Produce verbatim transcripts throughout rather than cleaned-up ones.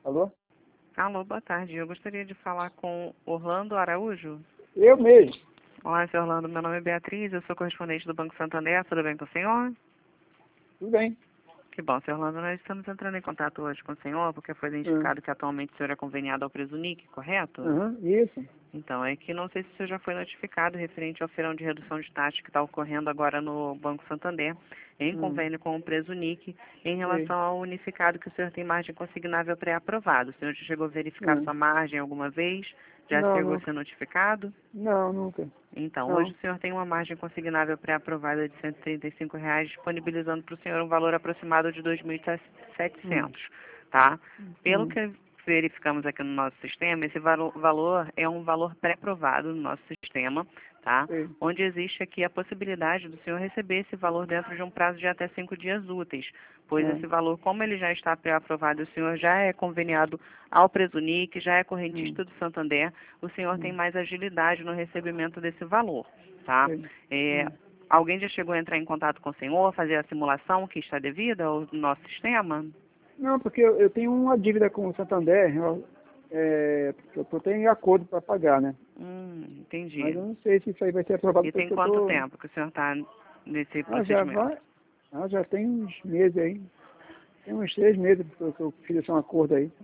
Alô? Alô, boa tarde. Eu gostaria de falar com Orlando Araújo. Eu mesmo. Olá, senhor Orlando. Meu nome é Beatriz, eu sou correspondente do Banco Santander. Tudo bem com o senhor? Tudo bem. Que bom, senhor Orlando. Nós estamos entrando em contato hoje com o senhor, porque foi identificado que atualmente o senhor é conveniado ao Presunic, correto? Uhum, isso. Então, é que não sei se o senhor já foi notificado referente ao feirão de redução de taxa que está ocorrendo agora no Banco Santander, em Hum, convênio com o Presunic, em sei. relação ao unificado que o senhor tem margem consignável pré-aprovado. O senhor já chegou a verificar Hum. sua margem alguma vez? Já Não, chegou a nunca. ser notificado? Não, nunca. Então, hoje Não. o senhor tem uma margem consignável pré-aprovada de cento e trinta e cinco reais, disponibilizando para o senhor um valor aproximado de dois mil e Hum. setecentos, tá? Pelo Hum. que verificamos aqui no nosso sistema, esse valo- valor é um valor pré-aprovado no nosso sistema, tá? Sei. Onde existe aqui a possibilidade do senhor receber esse valor dentro de um prazo de até cinco dias úteis, pois É. esse valor, como ele já está pré-aprovado, o senhor já é conveniado ao Presunic, já é Hum. correntista do Santander, o senhor tem Hum. mais agilidade no recebimento desse valor, tá? Sei. É, Hum. alguém já chegou a entrar em contato com o senhor, fazer a simulação que está devida ao nosso sistema? Não, porque eu, eu tenho uma dívida com o Santander, eu, é, porque eu tô tenho em acordo para pagar, né? Hum, Mas entendi. eu não sei se isso aí vai ser aprovado E tem porque eu quanto tô. tempo que o senhor está nesse Ah, já procedimento? vai. Ah, já tem uns meses aí. Tem uns três meses que eu, que eu fiz esse um acordo aí.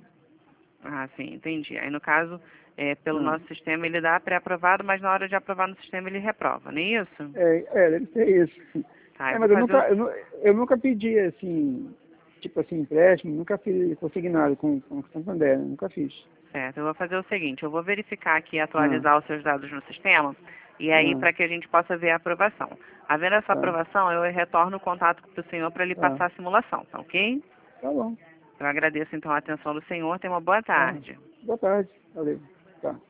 Ah, sim, entendi. Aí, no caso, é, pelo Hum. nosso sistema, ele dá pré-aprovado, mas na hora de aprovar no sistema ele reprova, não é isso? É, é, deve ser isso. Tá, É, eu vou mas eu fazer nunca, o... eu, nu- eu nunca pedi, assim, tipo assim, empréstimo, nunca fiz consignado com, com o Santander, né? Nunca fiz. Certo, eu vou fazer o seguinte, eu vou verificar aqui e Ah, atualizar os seus dados no sistema, e aí ah, para que a gente possa ver a aprovação. Havendo essa tá, aprovação, eu retorno o contato para o senhor para ele tá, passar a simulação, tá ok? tá bom, Eu agradeço então a atenção do senhor, tenha uma boa tá. tarde. Boa tarde, valeu, tá.